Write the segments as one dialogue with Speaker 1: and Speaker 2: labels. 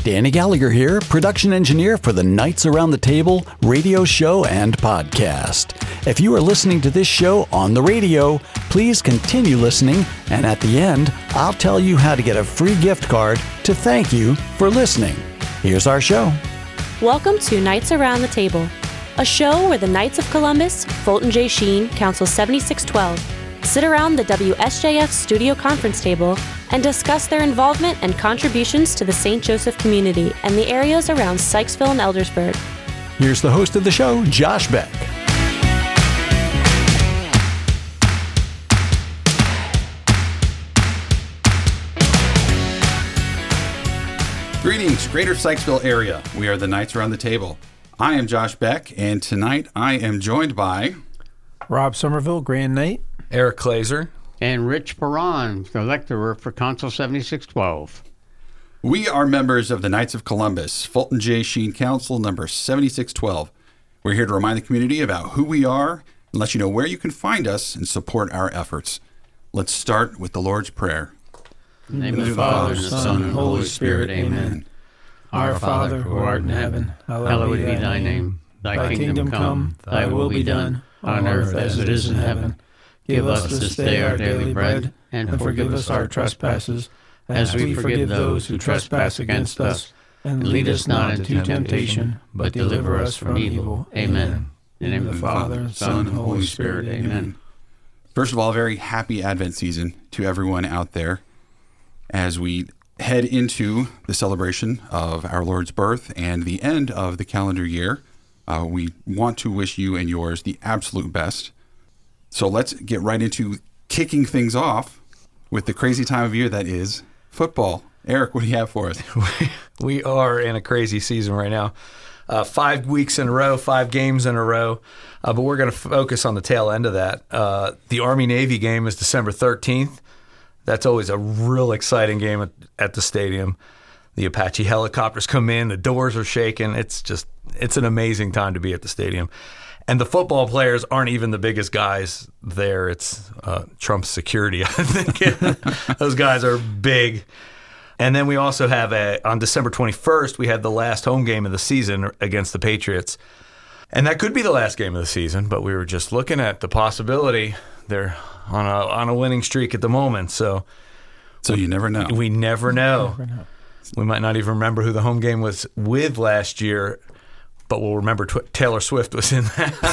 Speaker 1: Danny Gallagher here, production engineer for the Knights Around the Table radio show and podcast. If you are listening to this show on the radio, please continue listening, and at the end, I'll tell you how to get a free gift card to thank you for listening. Here's our show.
Speaker 2: Welcome to Knights Around the Table, a show where the Knights of Columbus, Fulton J. Sheen, Council 7612, sit around the WSJF studio conference table and discuss their involvement and contributions to the St. Joseph community and the areas around Sykesville and Eldersburg.
Speaker 1: Here's the host of the show, Josh Beck.
Speaker 3: Greetings, Greater Sykesville area. We are the Knights Around the Table. I am Josh Beck, and tonight I am joined by
Speaker 4: Rob Somerville, Grand Knight,
Speaker 5: Eric Glazer,
Speaker 6: and Rich Perron, the lecturer for Council 7612.
Speaker 3: We are members of the Knights of Columbus, Fulton J. Sheen Council number 7612. We're here to remind the community about who we are and let you know where you can find us and support our efforts. Let's start with the Lord's Prayer.
Speaker 6: In the name of the Father, and the Son, and Holy Spirit, amen.
Speaker 4: Our Father, who art in heaven,
Speaker 6: Hallowed be thy name. Thy kingdom come, thy will be done, on earth as it is in heaven. Give us this day our daily bread, and forgive us our trespasses, as we forgive those who trespass against us. And lead us not into temptation, but deliver us from evil. Amen. In the name of the Father, Son, and Holy Spirit. Amen.
Speaker 3: First of all, a very happy Advent season to everyone out there as we head into the celebration of our Lord's birth and the end of the calendar year. We want to wish you and yours the absolute best. So let's get right into kicking things off with the crazy time of year that is football. Eric, what do you have for us?
Speaker 5: We are in a crazy season right now. 5 weeks in a row, 5 games in a row, but we're going to focus on the tail end of that. The Army-Navy game is December 13th. That's always a real exciting game at the stadium. The Apache helicopters come in, the doors are shaking. It's an amazing time to be at the stadium. And the football players aren't even the biggest guys there. It's Trump's security, I think. Those guys are big. And then we also have, on December 21st, we had the last home game of the season against the Patriots. And that could be the last game of the season, but we were just looking at the possibility. They're on a winning streak at the moment. So
Speaker 3: you never know.
Speaker 5: We never know. We might not even remember who the home game was with last year, but we'll remember Taylor Swift was in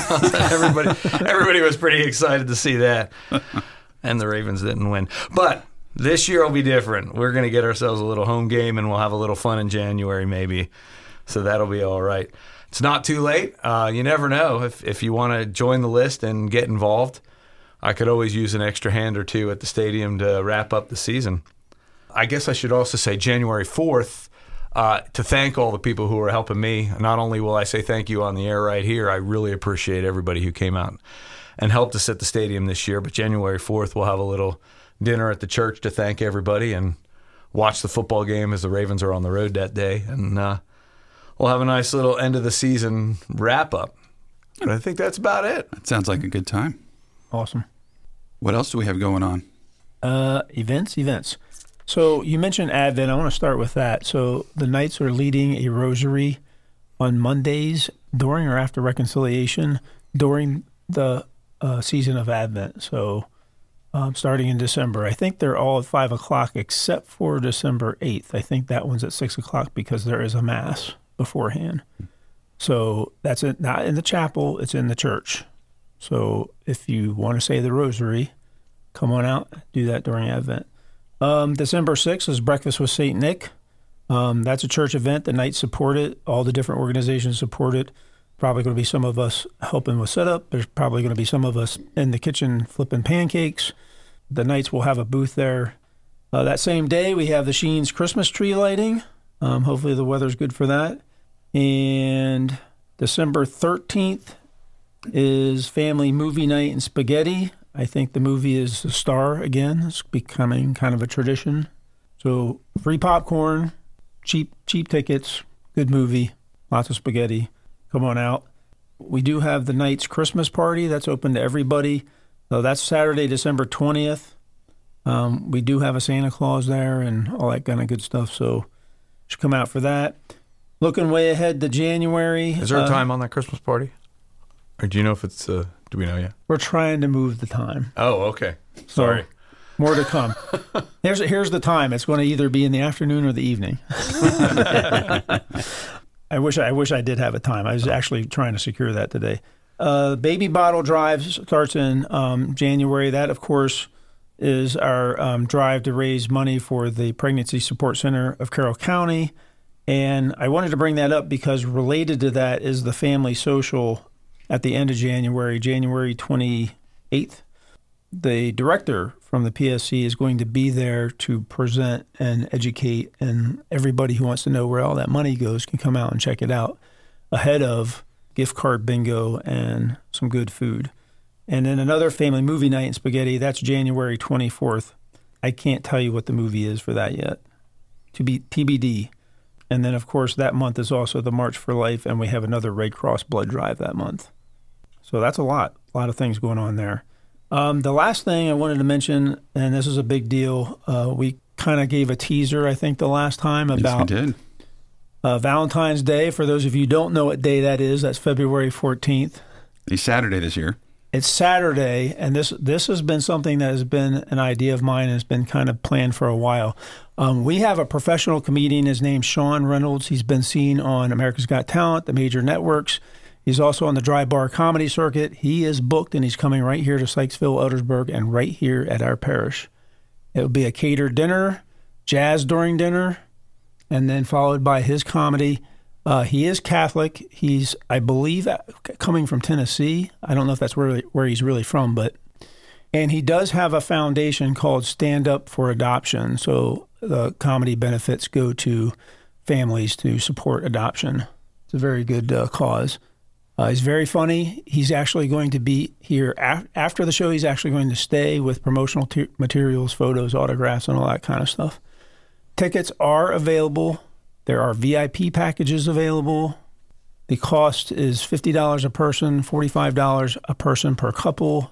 Speaker 5: that. Everybody was pretty excited to see that. And the Ravens didn't win. But this year will be different. We're going to get ourselves a little home game, and we'll have a little fun in January maybe. So that'll be all right. It's not too late. You never know. If you want to join the list and get involved, I could always use an extra hand or two at the stadium to wrap up the season. I guess I should also say January 4th, to thank all the people who are helping me. Not only will I say thank you on the air right here, I really appreciate everybody who came out and helped us at the stadium this year. But January 4th, we'll have a little dinner at the church to thank everybody and watch the football game as the Ravens are on the road that day. And we'll have a nice little end of the season wrap up. But I think that's about it.
Speaker 3: That sounds like a good time.
Speaker 4: Awesome.
Speaker 3: What else do we have going on?
Speaker 4: Events. So you mentioned Advent. I want to start with that. So the Knights are leading a rosary on Mondays during or after reconciliation during the season of Advent. So starting in December. I think they're all at 5 o'clock except for December 8th. I think that one's at 6 o'clock because there is a Mass beforehand. So that's not in the chapel, it's in the church. So if you want to say the rosary, come on out, do that during Advent. December 6th is Breakfast with St. Nick. That's a church event. The Knights support it. All the different organizations support it. Probably going to be some of us helping with setup. There's probably going to be some of us in the kitchen flipping pancakes. The Knights will have a booth there. That same day, we have the Sheen's Christmas tree lighting. Hopefully the weather's good for that. And December 13th is family movie night and spaghetti. I think the movie is The Star again. It's becoming kind of a tradition. So free popcorn, cheap tickets, good movie, lots of spaghetti. Come on out. We do have the Knights Christmas party. That's open to everybody. So that's Saturday, December 20th. We do have a Santa Claus there and all that kind of good stuff. So Should come out for that. Looking way ahead to January.
Speaker 5: Is there a time on that Christmas party? Or do you know if it's, do we know yet?
Speaker 4: We're trying to move the time.
Speaker 5: Oh, okay. Sorry.
Speaker 4: So, more to come. Here's the time. It's going to either be in the afternoon or the evening. I wish I did have a time. I was actually trying to secure that today. Baby Bottle Drive starts in January. That, of course, is our drive to raise money for the Pregnancy Support Center of Carroll County. And I wanted to bring that up because related to that is the Family Social at the end of January, January 28th. The director from the PSC is going to be there to present and educate, and everybody who wants to know where all that money goes can come out and check it out ahead of gift card bingo and some good food. And then another family movie night in Spaghetti, that's January 24th. I can't tell you what the movie is for that yet. To be TBD. And then, of course, that month is also the March for Life, and we have another Red Cross blood drive that month. So that's a lot of things going on there. The last thing I wanted to mention, and this is a big deal, we kind of gave a teaser, I think, the last time about Valentine's Day. For those of you who don't know what day that is, that's February 14th.
Speaker 3: It's Saturday this year.
Speaker 4: It's Saturday, and this has been something that has been an idea of mine and has been kind of planned for a while. We have a professional comedian. His name's Sean Reynolds. He's been seen on America's Got Talent, the major networks. He's also on the Dry Bar Comedy Circuit. He is booked, and he's coming right here to Sykesville, Eldersburg, and right here at our parish. It will be a catered dinner, jazz during dinner, and then followed by his comedy. He is Catholic. He's, I believe, coming from Tennessee. I don't know if that's where he's really from, and he does have a foundation called Stand Up for Adoption. So the comedy benefits go to families to support adoption. It's a very good cause. He's very funny. He's actually going to be here after the show. He's actually going to stay with promotional materials, photos, autographs, and all that kind of stuff. Tickets are available. There are VIP packages available. The cost is $50 a person, $45 a person per couple,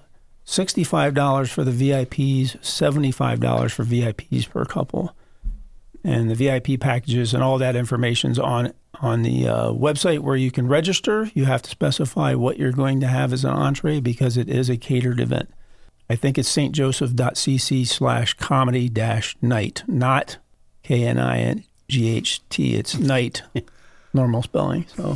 Speaker 4: $65 for the VIPs, $75 for VIPs per couple. And the VIP packages and all that information's on the website where you can register. You have to specify what you're going to have as an entree because it is a catered event. I think it's stjoseph.cc/comedy-night, not KNIGHT. It's night, normal spelling. So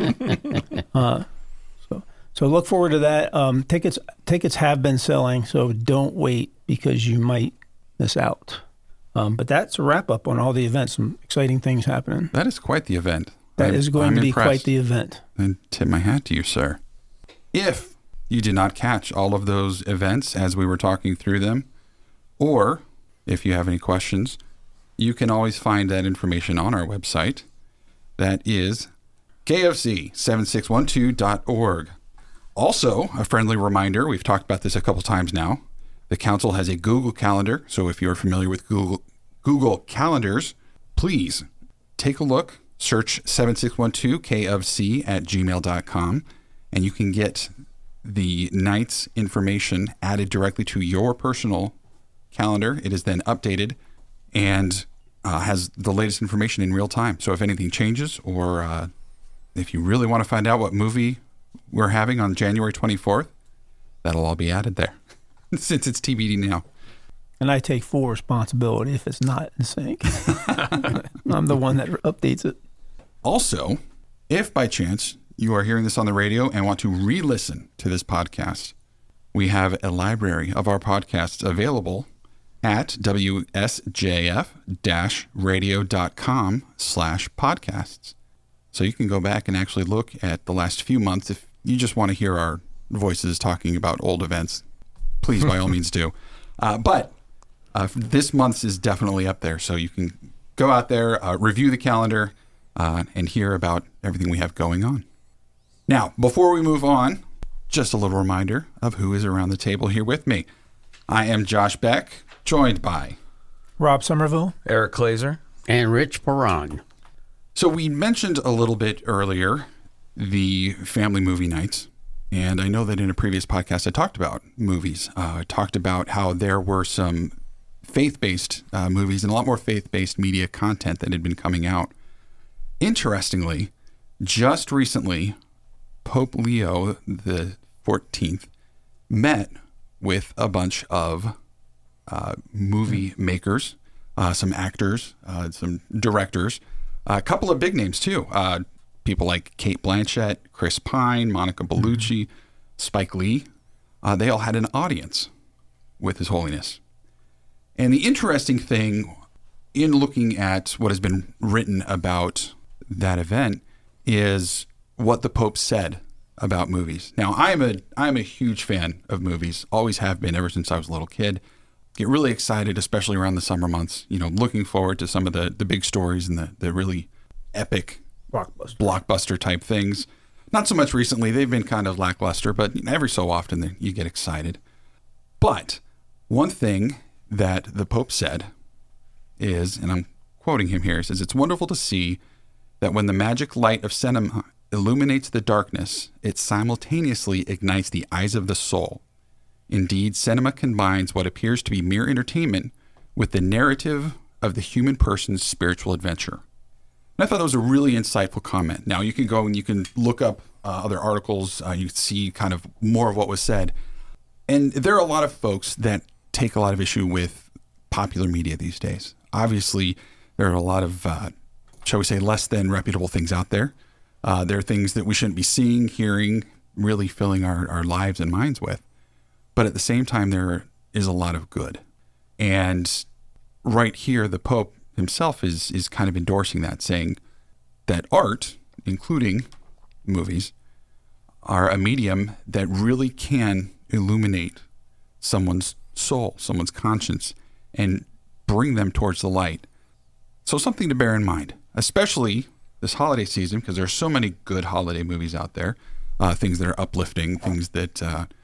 Speaker 4: look forward to that. Tickets have been selling, so don't wait because you might miss out. But that's a wrap up on all the events. Some exciting things happening.
Speaker 3: That is quite the event.
Speaker 4: That is going to be quite the event.
Speaker 3: And tip my hat to you, sir. If you did not catch all of those events as we were talking through them, or if you have any questions, you can always find that information on our website. That is kfc7612.org. Also, a friendly reminder, we've talked about this a couple times now. The council has a Google Calendar, so if you're familiar with Google Calendars, please take a look, search 7612kfc@gmail.com, and you can get the night's information added directly to your personal calendar. It is then updated and has the latest information in real time. So if anything changes, or if you really want to find out what movie we're having on January 24th, that'll all be added there. Since it's TBD now.
Speaker 4: And I take full responsibility if it's not in sync. I'm the one that updates it.
Speaker 3: Also, if by chance you are hearing this on the radio and want to re-listen to this podcast, we have a library of our podcasts available at wsjf-radio.com/podcasts. So you can go back and actually look at the last few months if you just want to hear our voices talking about old events. Please, by all means, do. But this month's is definitely up there, so you can go out there, review the calendar, and hear about everything we have going on. Now, before we move on, just a little reminder of who is around the table here with me. I am Josh Beck, joined by
Speaker 4: Rob Somerville,
Speaker 5: Eric Glazer,
Speaker 6: and Rich Perron.
Speaker 3: So we mentioned a little bit earlier the family movie nights. And I know that in a previous podcast I talked about movies. I talked about how there were some faith-based movies and a lot more faith-based media content that had been coming out. Interestingly, just recently, Pope Leo the 14th met with a bunch of movie makers, some actors, some directors, a couple of big names too. People like Cate Blanchett, Chris Pine, Monica Bellucci, Spike Lee. They all had an audience with His Holiness. And the interesting thing in looking at what has been written about that event is what the Pope said about movies. Now, I'm a huge fan of movies, always have been ever since I was a little kid. Get really excited, especially around the summer months, looking forward to some of the big stories and the really epic blockbuster type things. Not so much recently. They've been kind of lackluster, but every so often you get excited. But one thing that the Pope said is, and I'm quoting him here, he says, "It's wonderful to see that when the magic light of cinema illuminates the darkness, it simultaneously ignites the eyes of the soul. Indeed, cinema combines what appears to be mere entertainment with the narrative of the human person's spiritual adventure." And I thought that was a really insightful comment. Now, you can go and you can look up other articles. You can see kind of more of what was said. And there are a lot of folks that take a lot of issue with popular media these days. Obviously, there are a lot of, shall we say, less than reputable things out there. There are things that we shouldn't be seeing, hearing, really filling our lives and minds with. But at the same time, there is a lot of good. And right here, the Pope himself is kind of endorsing that, saying that art, including movies, are a medium that really can illuminate someone's soul, someone's conscience, and bring them towards the light. So something to bear in mind, especially this holiday season, because there are so many good holiday movies out there, things that are uplifting, things that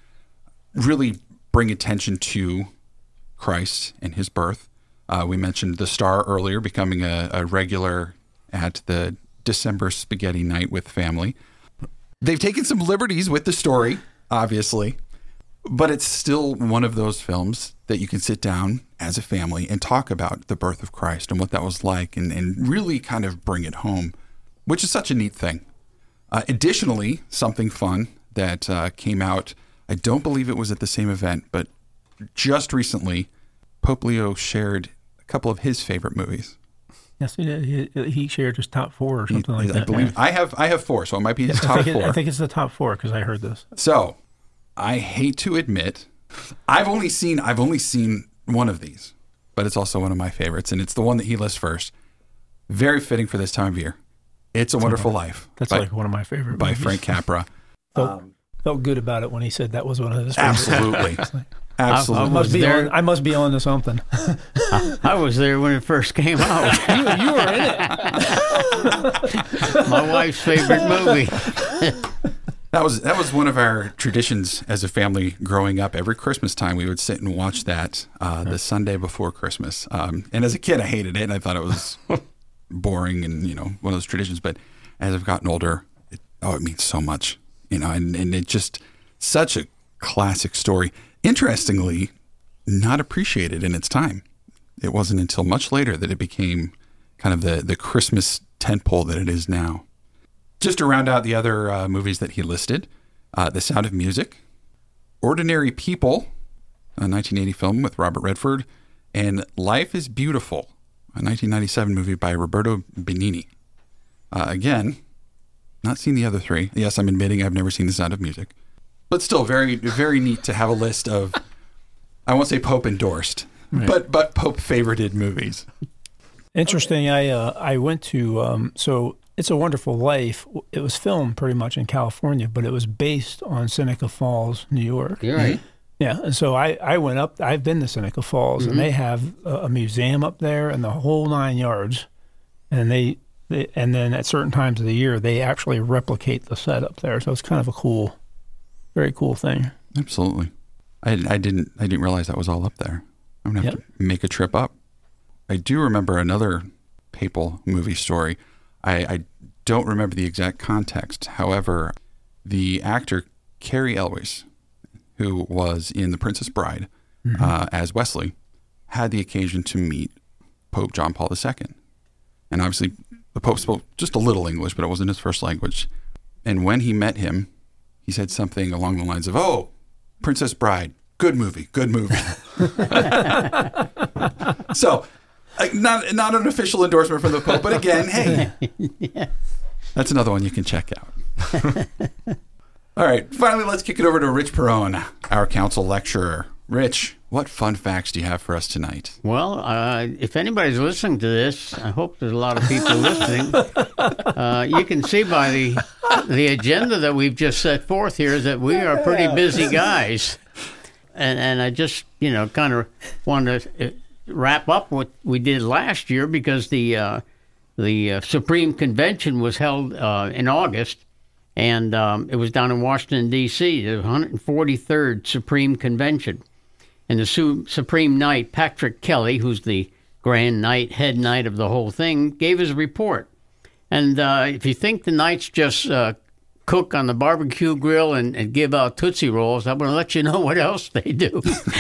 Speaker 3: really bring attention to Christ and his birth. We mentioned The Star earlier, becoming a regular at the December spaghetti night with family. They've taken some liberties with the story, obviously, but it's still one of those films that you can sit down as a family and talk about the birth of Christ and what that was like and really kind of bring it home, which is such a neat thing. Additionally, something fun that came out, I don't believe it was at the same event, but just recently, Pope Leo shared a couple of his favorite movies.
Speaker 4: Yes, he did. He shared his top 4 or something like that.
Speaker 3: I believe I have 4, so it might be his top 4.
Speaker 4: I think it's the top 4 because I heard this.
Speaker 3: So, I hate to admit, I've only seen one of these, but it's also one of my favorites, and it's the one that he lists first. Very fitting for this time of year. It's a Wonderful Life.
Speaker 4: That's like one of my favorite
Speaker 3: by
Speaker 4: movies.
Speaker 3: Frank Capra.
Speaker 4: Felt good about it when he said that was one of his favorites.
Speaker 3: Absolutely. Absolutely.
Speaker 4: I must be on to something.
Speaker 6: I was there when it first came out.
Speaker 4: You were in
Speaker 6: it. My wife's favorite movie.
Speaker 3: That was one of our traditions as a family growing up. Every Christmas time, we would sit and watch that the Sunday before Christmas. And as a kid, I hated it, and I thought it was boring and one of those traditions. But as I've gotten older, it means so much, and it's just such a classic story. Interestingly, not appreciated in its time. It wasn't until much later that it became kind of the Christmas tentpole that it is now. Just to round out the other movies that he listed, The Sound of Music, Ordinary People, a 1980 film with Robert Redford, and Life is Beautiful, a 1997 movie by Roberto Benigni. Again, not seen the other 3. Yes, I'm admitting I've never seen The Sound of Music. But still, very, very neat to have a list of, I won't say Pope endorsed, right, but Pope favorited movies.
Speaker 4: Interesting. I went to, so It's a Wonderful Life. It was filmed pretty much in California, but it was based on Seneca Falls, New York.
Speaker 6: You're right.
Speaker 4: Yeah, and so I went up. I've been to Seneca Falls, and they have a museum up there and the whole 9 yards. And and then at certain times of the year, they actually replicate the set up there. So it's kind of a very cool thing.
Speaker 3: Absolutely. I didn't realize that was all up there. I'm going to have to make a trip up. I do remember another papal movie story. I don't remember the exact context. However, the actor Cary Elwes, who was in The Princess Bride as Wesley, had the occasion to meet Pope John Paul II. And obviously, the Pope spoke just a little English, but it wasn't his first language. And when he met him, he said something along the lines of, "Oh, Princess Bride, good movie, good movie." So, not an official endorsement from the Pope, but again, hey, that's another one you can check out. All right, finally, let's kick it over to Rich Perone, our council lecturer. Rich, what fun facts do you have for us tonight?
Speaker 6: Well, if anybody's listening to this, I hope there's a lot of people listening. You can see by the agenda that we've just set forth here that we are pretty busy guys. And I just, kind of want to wrap up what we did last year, because the Supreme Convention was held in August, and it was down in Washington, D.C., the 143rd Supreme Convention. And the Supreme Knight, Patrick Kelly, who's the Grand Knight, head knight of the whole thing, gave his report. And if you think the knights just cook on the barbecue grill and give out Tootsie Rolls, I'm going to let you know what else they do.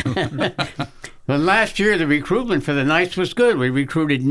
Speaker 6: Well, last year, the recruitment for the knights was good. We recruited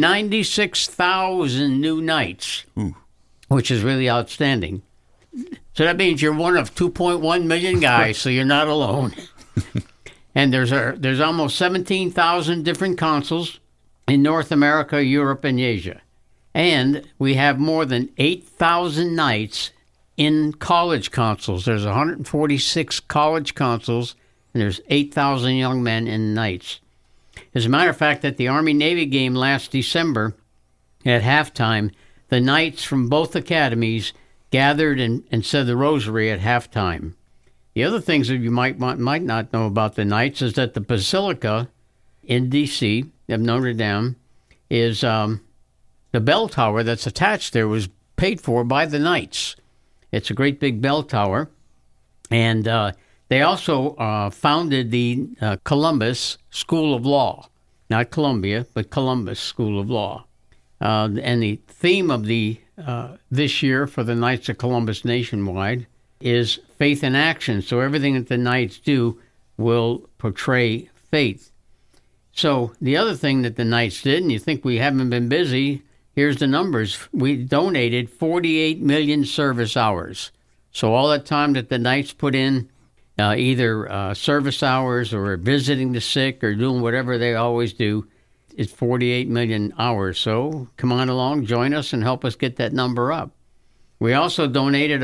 Speaker 6: 96,000 new knights, which is really outstanding. So that means you're one of 2.1 million guys, so you're not alone. And there's almost 17,000 different consuls in North America, Europe, and Asia. And we have more than 8,000 knights in college consuls. There's 146 college consuls, and there's 8,000 young men in knights. As a matter of fact, at the Army-Navy game last December, at halftime, the knights from both academies gathered and said the rosary at halftime. The other things that you might not know about the Knights is that the Basilica in D.C. of Notre Dame is the bell tower that's attached there was paid for by the Knights. It's a great big bell tower. And they also founded the Columbus School of Law. Not Columbia, but Columbus School of Law. And the theme of this year for the Knights of Columbus nationwide is faith in action. So everything that the Knights do will portray faith. So the other thing that the Knights did, and you think we haven't been busy, here's the numbers. We donated 48 million service hours. So all that time that the Knights put in, either service hours or visiting the sick or doing whatever they always do, is 48 million hours. So come on along, join us, and help us get that number up. We also donated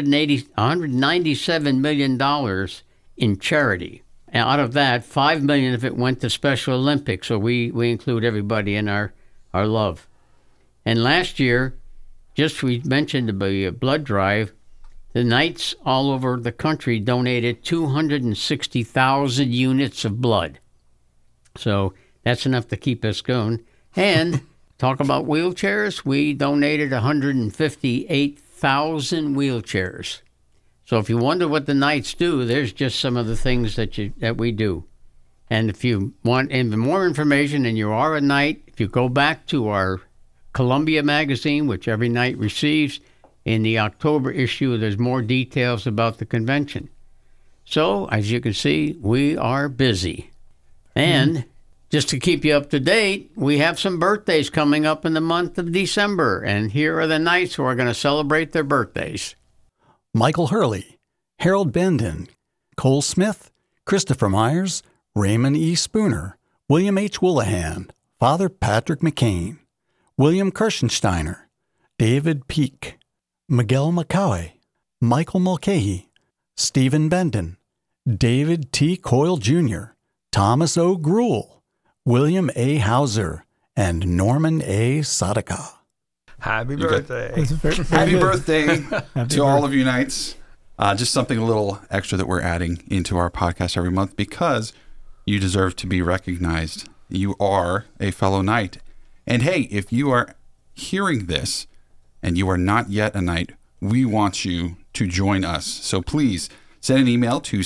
Speaker 6: $197 million in charity. And out of that, $5 million of it went to Special Olympics, so we include everybody in our love. And last year, we mentioned the blood drive, the Knights all over the country donated 260,000 units of blood. So that's enough to keep us going. And talk about wheelchairs, we donated 158,000 wheelchairs. So if you wonder what the Knights do, there's just some of the things that we do. And if you want even more information and you are a Knight, if you go back to our Columbia magazine, which every Knight receives, in the October issue, there's more details about the convention. So, as you can see, we are busy. And just to keep you up to date, we have some birthdays coming up in the month of December, and here are the Knights who are going to celebrate their birthdays.
Speaker 1: Michael Hurley, Harold Bendon, Cole Smith, Christopher Myers, Raymond E. Spooner, William H. Willihan, Father Patrick McCain, William Kirschensteiner, David Peake, Miguel Macaulay, Michael Mulcahy, Stephen Bendon, David T. Coyle Jr., Thomas O. Gruel, William A. Hauser, and Norman A. Sadaka.
Speaker 5: Happy birthday.
Speaker 3: Happy birthday to all of you Knights. Just something a little extra that we're adding into our podcast every month because you deserve to be recognized. You are a fellow Knight. And hey, if you are hearing this and you are not yet a Knight, we want you to join us. So please send an email to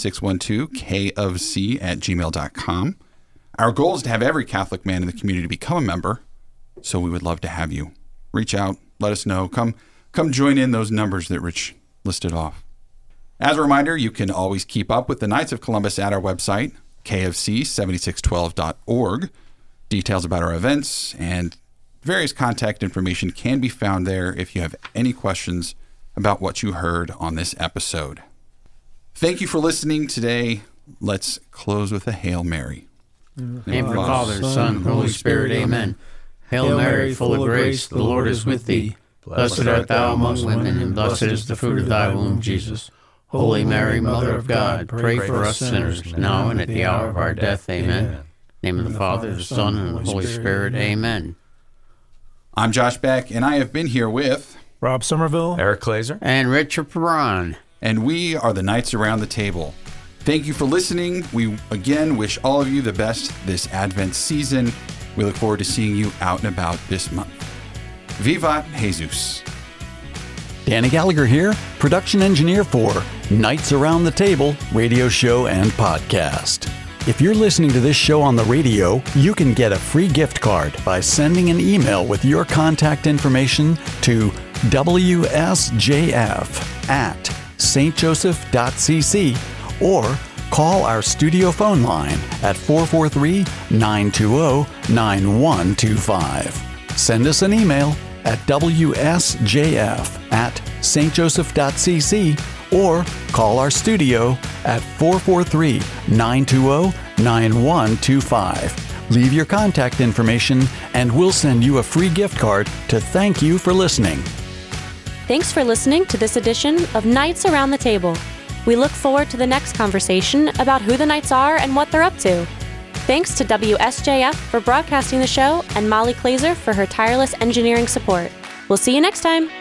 Speaker 3: 7612kofc@gmail.com. Our goal is to have every Catholic man in the community become a member, so we would love to have you. Reach out, let us know. Come join in those numbers that Rich listed off. As a reminder, you can always keep up with the Knights of Columbus at our website, kfc7612.org. Details about our events and various contact information can be found there if you have any questions about what you heard on this episode. Thank you for listening today. Let's close with a Hail Mary.
Speaker 6: In the name of the Father, Son, and Holy Spirit, amen. Hail Mary, full of grace, the Lord is with thee. Blessed art thou among women, and blessed is the fruit of thy womb, Jesus. Holy Mary, Mother of God, pray for us sinners, now and at the hour of our death, amen. In the name of the Father, the Son, and the Holy Spirit, amen.
Speaker 3: I'm Josh Beck, and I have been here with
Speaker 4: Rob Somerville,
Speaker 5: Eric Glazer,
Speaker 6: and Richard Perron.
Speaker 3: And we are the Knights Around the Table. Thank you for listening. We again wish all of you the best this Advent season. We look forward to seeing you out and about this month. Viva Jesus.
Speaker 1: Danny Gallagher here, production engineer for Knights Around the Table radio show and podcast. If you're listening to this show on the radio, you can get a free gift card by sending an email with your contact information to wsjf@stjoseph.cc or call our studio phone line at 443-920-9125. Send us an email at wsjf@stjoseph.cc or call our studio at 443-920-9125. Leave your contact information and we'll send you a free gift card to thank you for listening.
Speaker 2: Thanks for listening to this edition of Knights Around the Table. We look forward to the next conversation about who the Knights are and what they're up to. Thanks to WSJF for broadcasting the show and Molly Glazer for her tireless engineering support. We'll see you next time.